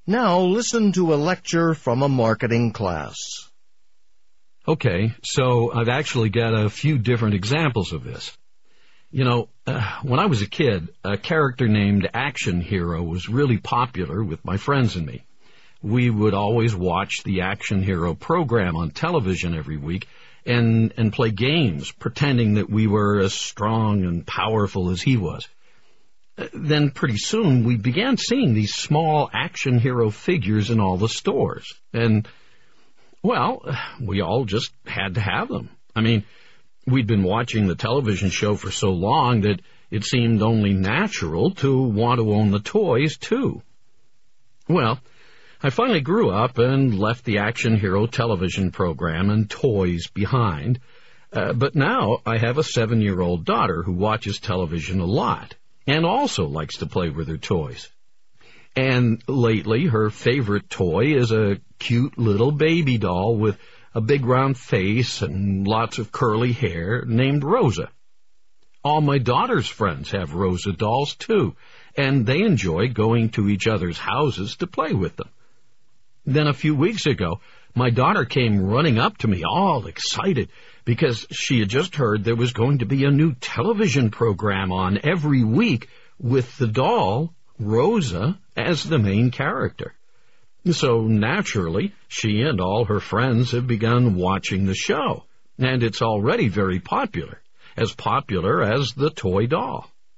Now listen to a lecture from a marketing class. Okay, so I've actually got a few different examples of this. You know, when I was a kid, a character named Action Hero was really popular with my friends and me. We would always watch the Action Hero program on television every week and play games, pretending that we were as strong and powerful as he was. Then pretty soon we began seeing these small Action Hero figures in all the stores. And, well, we all just had to have them. I mean, we'd been watching the television show for so long that it seemed only natural to want to own the toys, too. Well, I finally grew up and left the Action Hero television program and toys behind. But now I have a 7-year-old daughter who watches television a lot and also likes to play with her toys. And lately her favorite toy is a cute little baby doll with a big round face and lots of curly hair named Rosa. All my daughter's friends have Rosa dolls, too, and they enjoy going to each other's houses to play with them. Then a few weeks ago, my daughter came running up to me all excited because she had just heard there was going to be a new television program on every week with the doll, Rosa, as the main character. So naturally, she and all her friends have begun watching the show, and it's already very popular, as popular as the toy doll.